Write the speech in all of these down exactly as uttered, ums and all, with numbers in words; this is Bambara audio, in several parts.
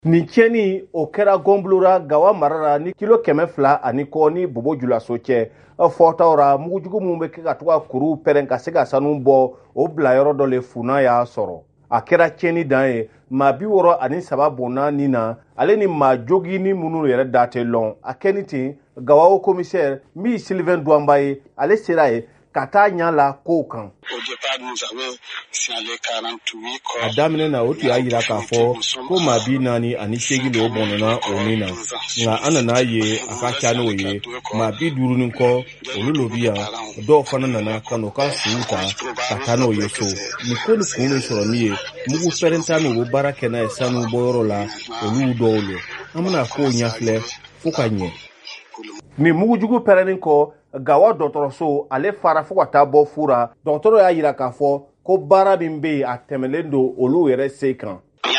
Nin cɛni o kɛra Gonblora Gawa marara ni kilo kɛmɛ fila ani kɔ ni Bobo Julaso cɛ fɔtaw ra mugujugu mun bɛ kɛ ka to ka kuru pɛrɛn ka se ka sanu bɔ o bila yɔrɔ dɔ le funa y'a sɔrɔ a kɛra cɛni dan ye maa bi wɔɔrɔ ani saba bonna nin na ale ni maa jogi ni minnu yɛrɛ da tɛ lɔn a kɛni ten Gawa haut commissaire min Sylvain Douamba ye ale sera ye ka taa ɲa la kow kan. A daminɛ na o tun y'a yira k'a fɔ ko maa bi naani ani seegin de o bɔnɛna o min na nka an nan'a ye a ka ca n'o ye maa bi duuru ni kɔ olu lo bi yan dɔw fana nana ka n'u ka suw ta ka taa n'o ye so nin ko ni kun min sɔrɔ min ye mugu pɛrɛnta min u bɛ baara kɛ n'a ye sanu bɔyɔrɔ la olu dɔw lo an bɛna kow ɲɛfilɛ fo ka ɲɛ. Nin mugujugu pɛrɛnnin kɔ Gawa dɔgɔtɔrɔso ale fara fo ka taa bɔ fura dɔgɔtɔrɔ y'a yira k'a fɔ ko baara min bɛ yen a tɛmɛlen don olu yɛrɛ se kan.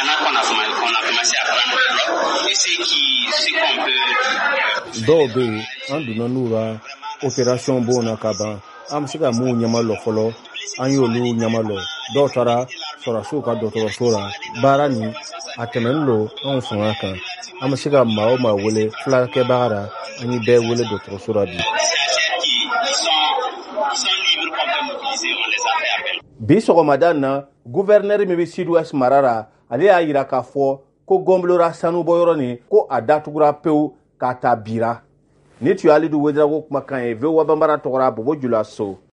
Dɔw bɛ yen an donna n'u ra opération b'o na ka ban an bɛ se ka mun ɲɛmalɔ fɔlɔ an y'olu ɲɛmalɔ dɔw taara sɔrɔsiw ka dɔgɔtɔrɔso la baara nin a tɛmɛnen don anw fanga kan an bɛ se ka maa o maa wele fulakɛbaga ra an ye bɛɛ wele dɔgɔtɔrɔso la bi. Bi sɔgɔmada na gouverneur min bɛ Sud-Ouest mara ra ale y'a yira k'a fɔ ko Gonblora sanubɔyɔrɔ nin ko a datugura pewu k'a ta bira. Ni tun ye Alidu Wederawogo kumakan ye V O A Banbara tɔgɔra Bobo Julaso.